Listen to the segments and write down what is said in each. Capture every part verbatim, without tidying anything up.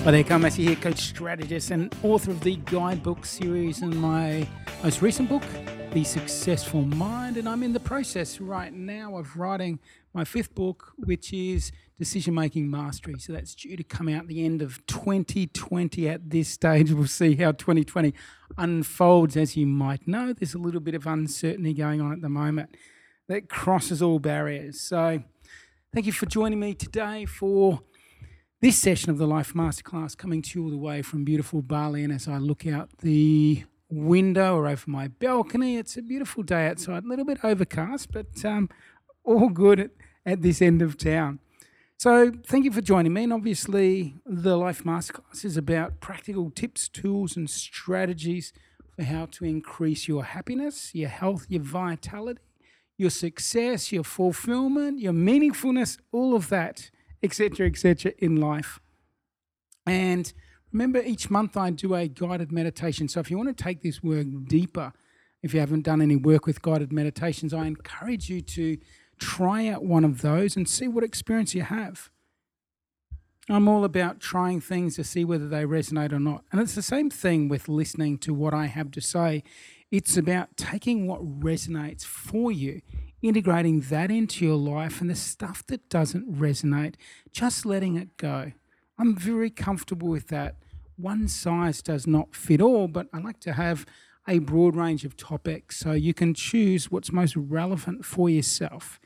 Hi there, Carl Massey here, coach strategist and author of the guidebook series and my most recent book, The Successful Mind. And I'm in the process right now of writing my fifth book, which is Decision Making Mastery. So that's due to come out the end of twenty twenty at this stage. We'll see how twenty twenty unfolds. As you might know, there's a little bit of uncertainty going on at the moment that crosses all barriers. So thank you for joining me today for this session of the Life Masterclass, coming to you all the way from beautiful Bali. And as I look out the window or over my balcony, it's a beautiful day outside, a little bit overcast, but um, all good at, at this end of town. So thank you for joining me. And obviously, the Life Masterclass is about practical tips, tools, and strategies for how to increase your happiness, your health, your vitality, your success, your fulfillment, your meaningfulness, all of that, etc, et cetera in life. And remember, each month I do a guided meditation. So if you want to take this work deeper, if you haven't done any work with guided meditations, I encourage you to try out one of those and see what experience you have. I'm all about trying things to see whether they resonate or not. And it's the same thing with listening to what I have to say. It's about taking what resonates for you, integrating that into your life, and the stuff that doesn't resonate, just letting it go. I'm very comfortable with that. One size does not fit all, but I like to have a broad range of topics so you can choose what's most relevant for yourself.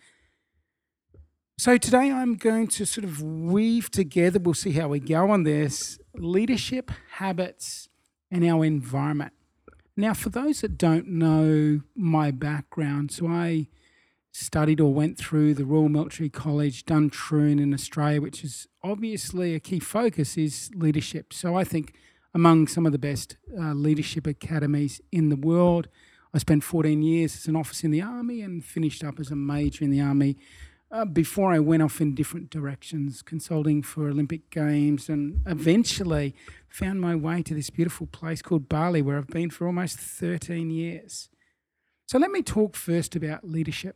So today I'm going to sort of weave together, we'll see how we go on this, leadership, habits, and our environment. Now, for those that don't know my background, so I studied or went through the Royal Military College, Duntroon in Australia, which is obviously a key focus is leadership. So I think among some of the best uh, leadership academies in the world. I spent fourteen years as an officer in the Army and finished up as a major in the Army uh, before I went off in different directions, consulting for Olympic Games, and eventually found my way to this beautiful place called Bali, where I've been for almost thirteen years. So let me talk first about leadership.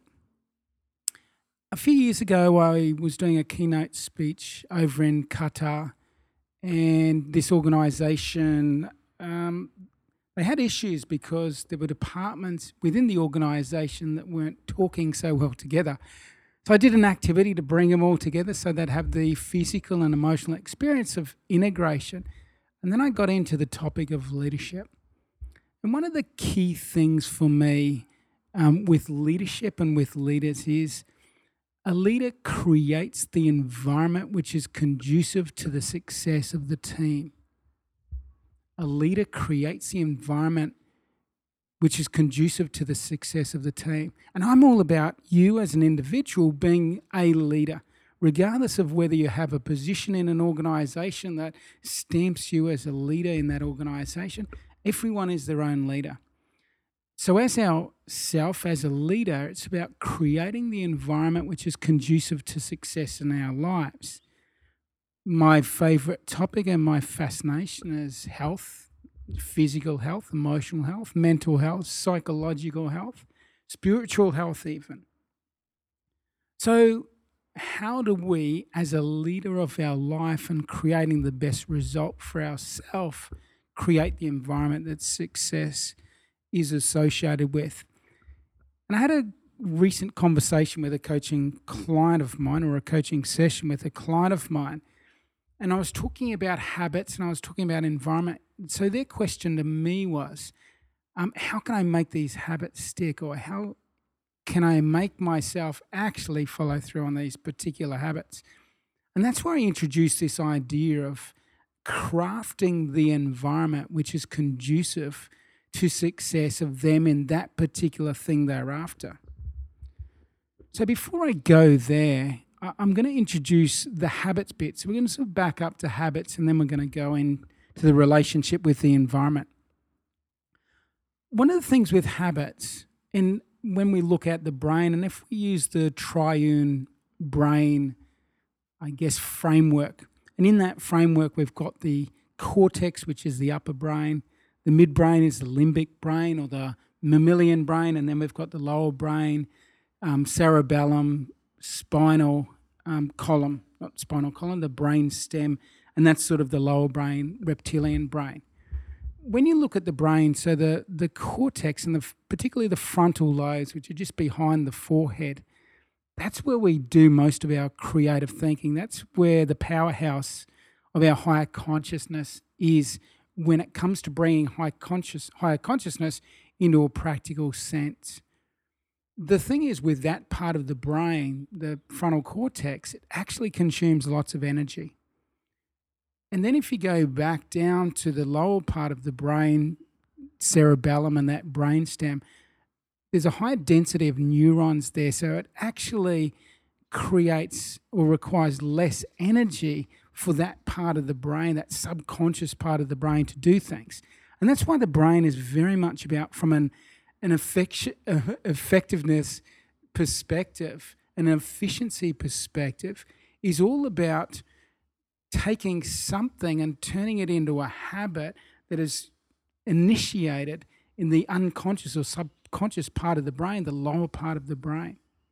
A few years ago, I was doing a keynote speech over in Qatar, and this organisation, um, they had issues because there were departments within the organisation that weren't talking so well together. So I did an activity to bring them all together so they'd have the physical and emotional experience of integration. And then I got into the topic of leadership. And one of the key things for me um, with leadership and with leaders is a leader creates the environment which is conducive to the success of the team. A leader creates the environment which is conducive to the success of the team. And I'm all about you as an individual being a leader, regardless of whether you have a position in an organisation that stamps you as a leader in that organisation. Everyone is their own leader. So as ourself, as a leader, it's about creating the environment which is conducive to success in our lives. My favourite topic and my fascination is health, physical health, emotional health, mental health, psychological health, spiritual health even. So how do we, as a leader of our life and creating the best result for ourselves, create the environment that success is associated with? And I had a recent conversation with a coaching client of mine, or a coaching session with a client of mine, and I was talking about habits and I was talking about environment. So their question to me was, um, how can I make these habits stick, or how can I make myself actually follow through on these particular habits? And that's where I introduced this idea of crafting the environment which is conducive to success of them in that particular thing they're after. So before I go there, I'm going to introduce the habits bit. So we're going to sort of back up to habits, and then we're going to go into the relationship with the environment. One of the things with habits, and when we look at the brain, and if we use the triune brain, I guess, framework, and in that framework we've got the cortex, which is the upper brain. The midbrain is the limbic brain, or the mammalian brain, and then we've got the lower brain, um, cerebellum, spinal um, column, not spinal column, the brain stem, And that's sort of the lower brain, reptilian brain. When you look at the brain, so the, the cortex and the, particularly the frontal lobes, which are just behind the forehead, that's where we do most of our creative thinking. That's where the powerhouse of our higher consciousness is when it comes to bringing high conscious, higher consciousness into a practical sense. The thing is, with that part of the brain, the frontal cortex, it actually consumes lots of energy. And then if you go back down to the lower part of the brain, cerebellum and that brainstem, there's a high density of neurons there, so it actually creates or requires less energy for that part of the brain, that subconscious part of the brain, to do things. And that's why the brain is very much about, from an, an effect, uh, effectiveness perspective, an efficiency perspective, is all about taking something and turning it into a habit that is initiated in the unconscious or subconscious part of the brain, the lower part of the brain.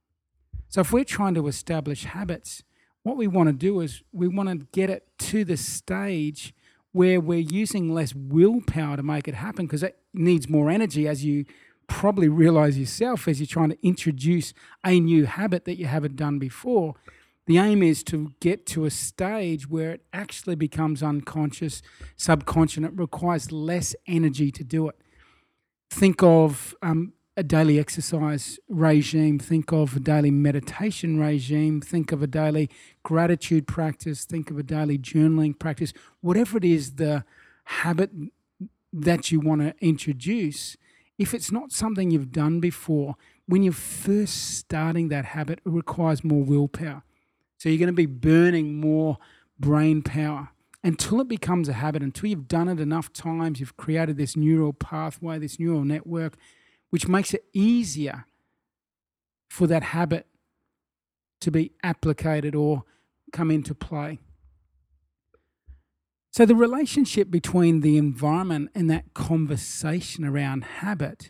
So if we're trying to establish habits, what we want to do is we want to get it to the stage where we're using less willpower to make it happen, because it needs more energy, as you probably realize yourself as you're trying to introduce a new habit that you haven't done before. The aim is to get to a stage where it actually becomes unconscious, subconscious, and it requires less energy to do it. Think of um, a daily exercise regime, think of a daily meditation regime, think of a daily gratitude practice, think of a daily journaling practice. Whatever it is, the habit that you want to introduce, if it's not something you've done before, when you're first starting that habit, it requires more willpower. So you're going to be burning more brain power until it becomes a habit, until you've done it enough times, you've created this neural pathway, this neural network, which makes it easier for that habit to be applicated or come into play. So the relationship between the environment and that conversation around habit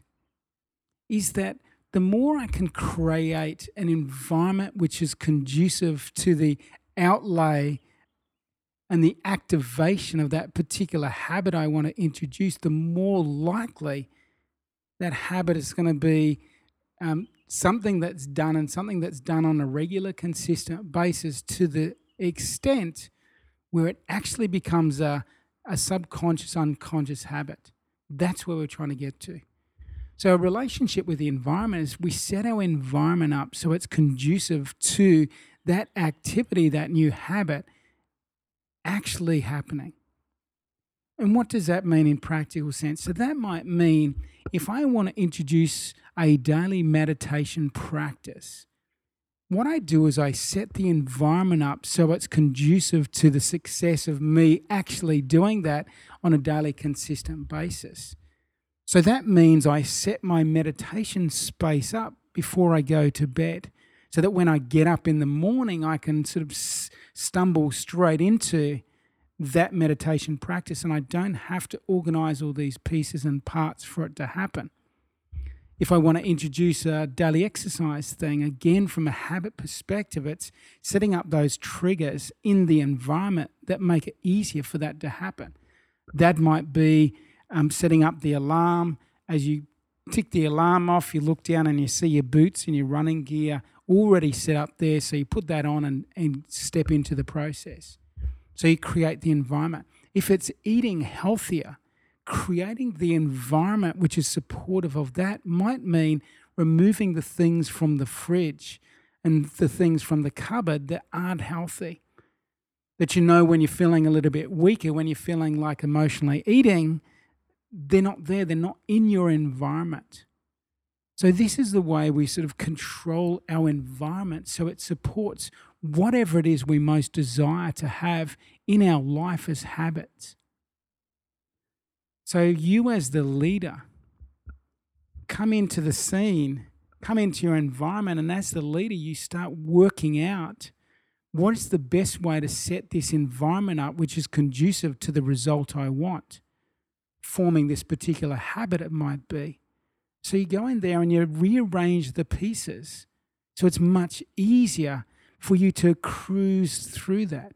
is that the more I can create an environment which is conducive to the outlay and the activation of that particular habit I want to introduce, the more likely that habit is going to be um, something that's done, and something that's done on a regular, consistent basis, to the extent where it actually becomes a, a subconscious, unconscious habit. That's where we're trying to get to. So a relationship with the environment is we set our environment up so it's conducive to that activity, that new habit actually happening. And what does that mean in practical sense? So that might mean if I want to introduce a daily meditation practice, what I do is I set the environment up so it's conducive to the success of me actually doing that on a daily, consistent basis. So that means I set my meditation space up before I go to bed, so that when I get up in the morning, I can sort of s- stumble straight into that meditation practice, and I don't have to organize all these pieces and parts for it to happen. If I want to introduce a daily exercise thing, again, from a habit perspective, it's setting up those triggers in the environment that make it easier for that to happen. That might be um, setting up the alarm. As you tick the alarm off, you look down and you see your boots and your running gear already set up there, so you put that on and, and step into the process. So you create the environment. If it's eating healthier, creating the environment which is supportive of that might mean removing the things from the fridge and the things from the cupboard that aren't healthy. That you know when you're feeling a little bit weaker, when you're feeling like emotionally eating, they're not there, they're not in your environment. So this is the way we sort of control our environment so it supports whatever it is we most desire to have in our life as habits. So you as the leader come into the scene, come into your environment, and as the leader you start working out what is the best way to set this environment up which is conducive to the result I want, forming this particular habit it might be. So you go in there and you rearrange the pieces so it's much easier for you to cruise through that.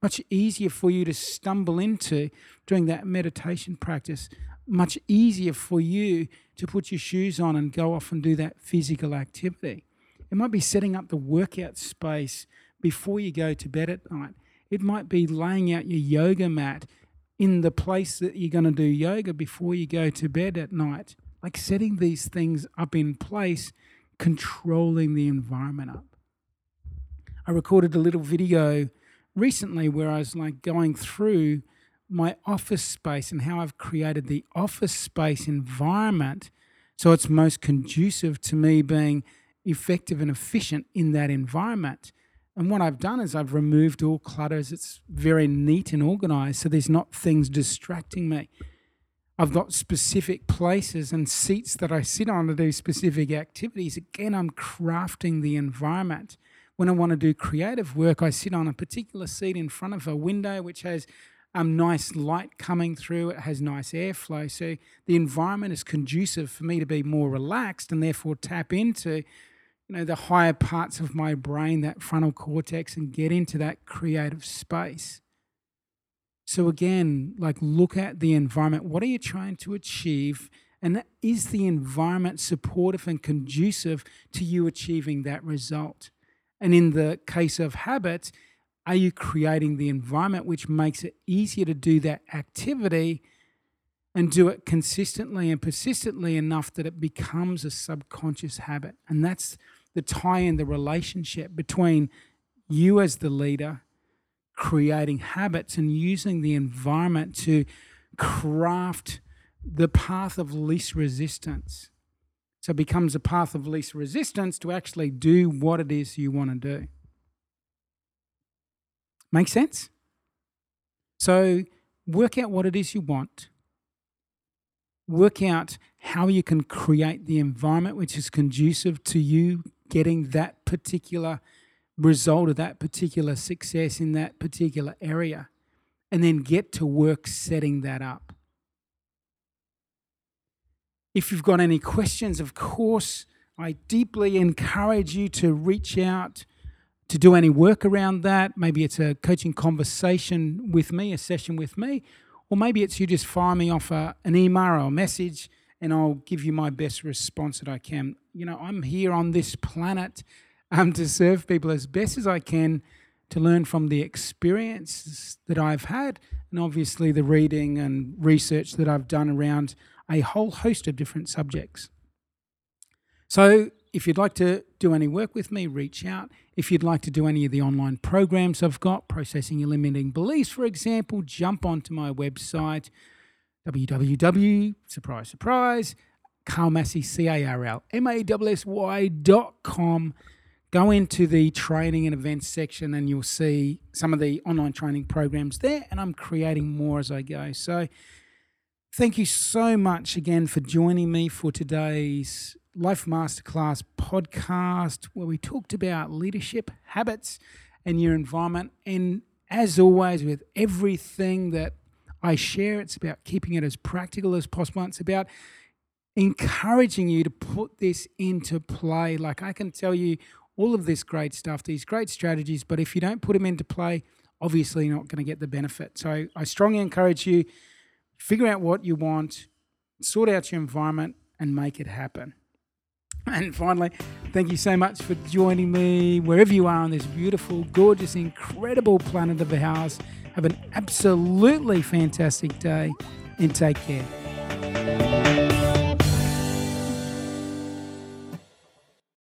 much easier for you to stumble into doing that meditation practice, much easier for you to put your shoes on and go off and do that physical activity. It might be setting up the workout space before you go to bed at night. It might be laying out your yoga mat in the place that you're going to do yoga before you go to bed at night. Like setting these things up in place, controlling the environment up. I recorded a little video recently where I was like going through my office space and how I've created the office space environment so it's most conducive to me being effective and efficient in that environment. And what I've done is I've removed all clutters. It's very neat and organized, so there's not things distracting me. I've got specific places and seats that I sit on to do specific activities. Again, I'm crafting the environment. When I want to do creative work, I sit on a particular seat in front of a window which has um, nice light coming through. It has nice airflow. So the environment is conducive for me to be more relaxed and therefore tap into you know, the higher parts of my brain, that frontal cortex, and get into that creative space. So again, like look at the environment. What are you trying to achieve? And is the environment supportive and conducive to you achieving that result? And in the case of habits, are you creating the environment which makes it easier to do that activity and do it consistently and persistently enough that it becomes a subconscious habit? And that's the tie in the relationship between you as the leader creating habits and using the environment to craft the path of least resistance. So it becomes a path of least resistance to actually do what it is you want to do. Make sense? So work out what it is you want. Work out how you can create the environment which is conducive to you getting that particular result of that particular success in that particular area, and then get to work setting that up. If you've got any questions, of course, I deeply encourage you to reach out to do any work around that. Maybe it's a coaching conversation with me, a session with me, or maybe it's you just fire me off a, an email or a message and I'll give you my best response that I can. You know, I'm here on this planet um, to serve people as best as I can, to learn from the experiences that I've had, and obviously the reading and research that I've done around a whole host of different subjects. So if you'd like to do any work with me, reach out. If you'd like to do any of the online programs I've got, Processing Your Limiting Beliefs, for example, jump onto my website, w w w, surprise, surprise, Carl Massey, C A R L M A S S Y dot com. Go into the training and events section and you'll see some of the online training programs there, and I'm creating more as I go. So thank you so much again for joining me for today's Life Masterclass podcast, where we talked about leadership, habits, and your environment. And as always, with everything that I share, it's about keeping it as practical as possible. It's about encouraging you to put this into play. Like, I can tell you all of this great stuff, these great strategies, but if you don't put them into play, obviously you're not going to get the benefit. So I strongly encourage you, figure out what you want, sort out your environment, and make it happen. And finally, thank you so much for joining me wherever you are on this beautiful, gorgeous, incredible planet of ours. Have an absolutely fantastic day and take care.